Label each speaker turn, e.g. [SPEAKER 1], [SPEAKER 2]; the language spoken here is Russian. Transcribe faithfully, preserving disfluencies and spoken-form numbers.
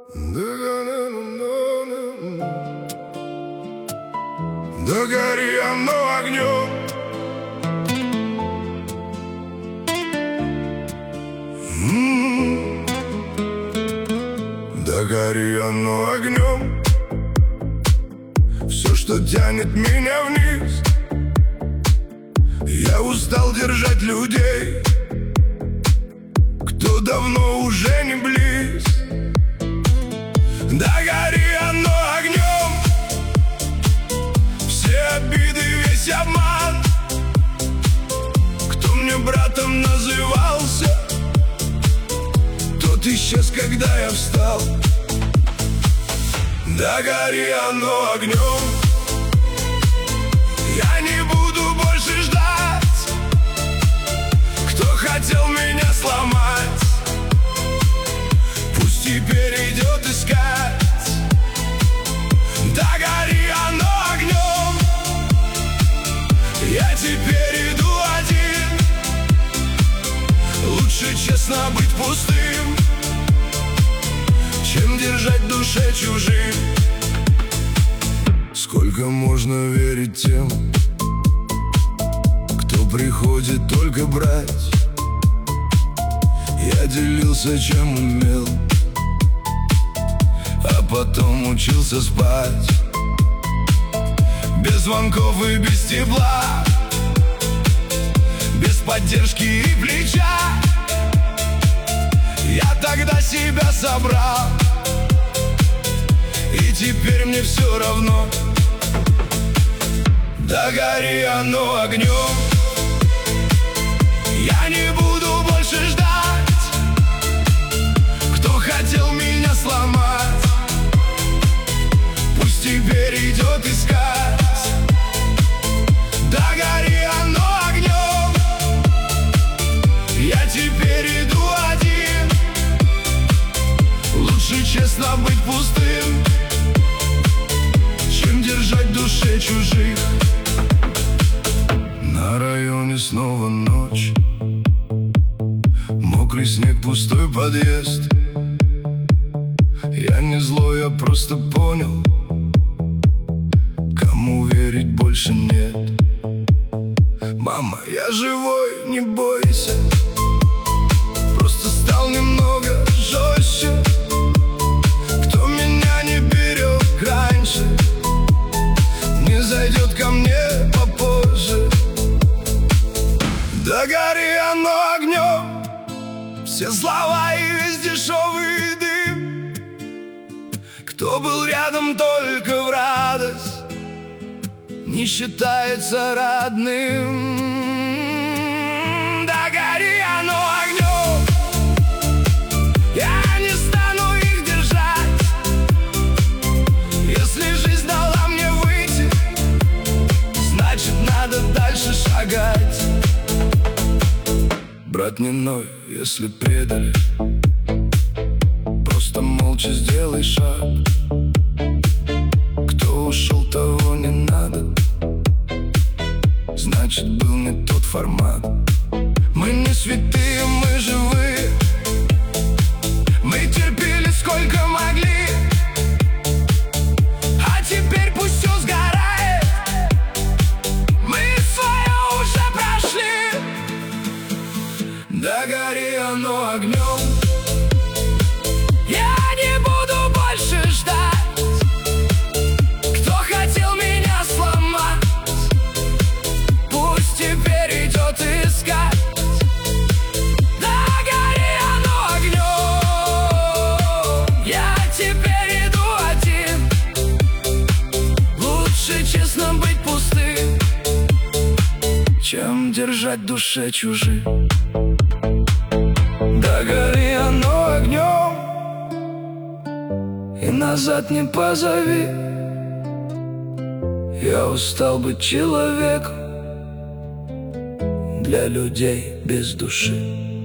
[SPEAKER 1] Да гори оно огнем. М-м-м. Да гори оно огнем. Все, что тянет меня вниз. Я устал держать людей, кто давно уже не близ. Да гори оно огнем. Все обиды, весь обман, кто мне братом назывался, тот исчез, когда я встал. Да гори оно огнем. Я не буду больше ждать, кто хотел меня сломать, пусть теперь идет искать. Да гори оно огнем. Я теперь иду один. Лучше честно быть пустым, чем держать в душе чужим. Сколько можно верить тем, кто приходит только брать? Я делился, чем умел, а потом учился спать. Без звонков и без тепла, без поддержки и плеча. Я тогда себя собрал, и теперь мне все равно. Да гори оно огнем. Я не буду больше ждать, кто хотел меня сломать, пусть теперь идет искать. Да гори оно огнем. Я теперь иду один. Лучше честно быть пустым, чем держать в душе чужих. На районе снова ночь, мокрый снег, пустой подъезд. Я не злой, я просто понял, кому верить больше нет. Мама, я живой, не бойся. Просто стал немного жестче. Кто меня не берег раньше, не зайдет ко мне попозже. Да гори оно огнем. Все слова и весь дешевый дым, кто был рядом только в радость, не считается родным. Да гори оно огнем. Я не стану их держать. Если жизнь дала мне выйти, значит надо дальше шагать. Брат, не ной, если предали, просто молча сделай шаг. Кто ушел, того не надо, значит был не тот формат. Мы не святые, мы живые. Мы терпели сколько могли, а теперь пусть все сгорает. Мы свое уже прошли. Да гори оно огнем. Я не буду больше ждать, кто хотел меня сломать, пусть теперь идет искать. Да гори оно огнем. Я теперь иду один. Лучше честно быть пустым, чем держать в душе чужих. Да гори оно огнем. И назад не позови. Я устал быть человеком для людей без души.